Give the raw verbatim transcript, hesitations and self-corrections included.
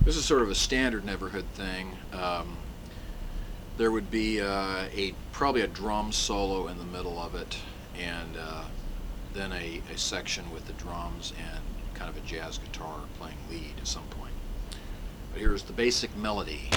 This is sort of a standard Neverhood thing. Um, there would be uh, a probably a drum solo in the middle of it, and uh, then a, a section with the drums and kind of a jazz guitar playing lead at some point. But here's the basic melody.